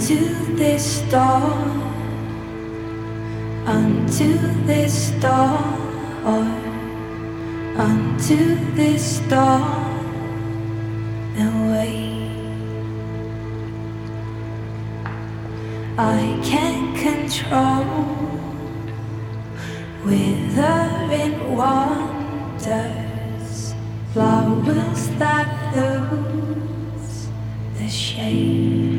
unto this dawn, unto this dawn, unto this dawn, and wait. I can't control withering wonders, flowers that lose the shade.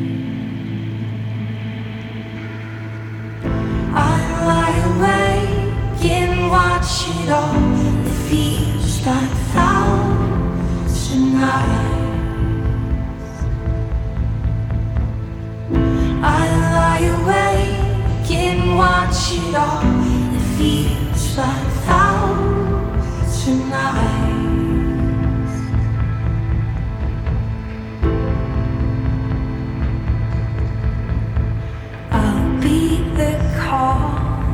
I lie awake and watch it all. It feels like thousand nights. I lie awake and watch it all. It feels like thousand nights. I'll be the call.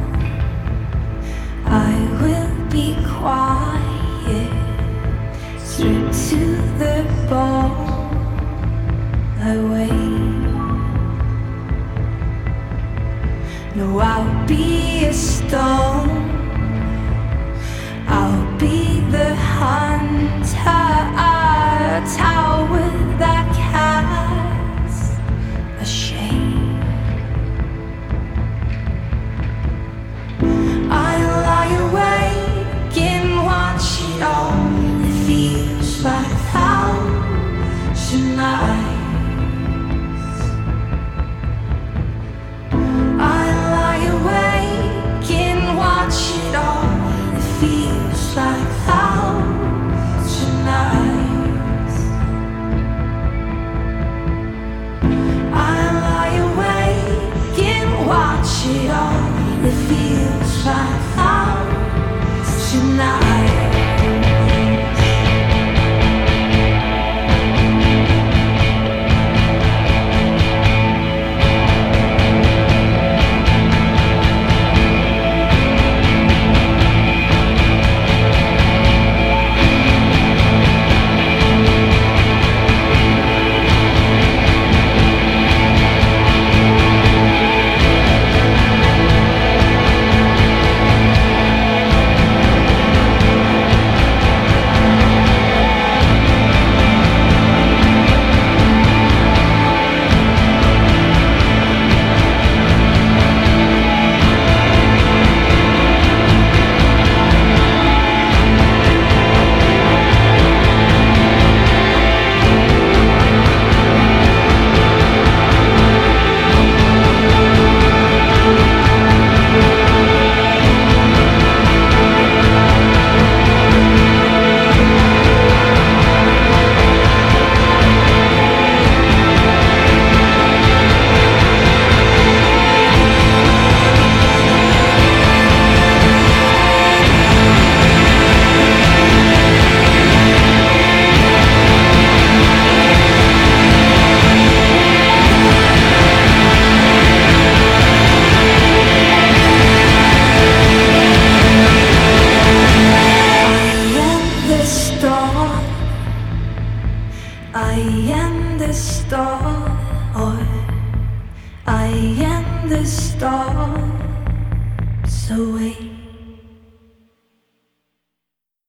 I will be quiet, stripped to the bone. I wait. No, I'll be a stone.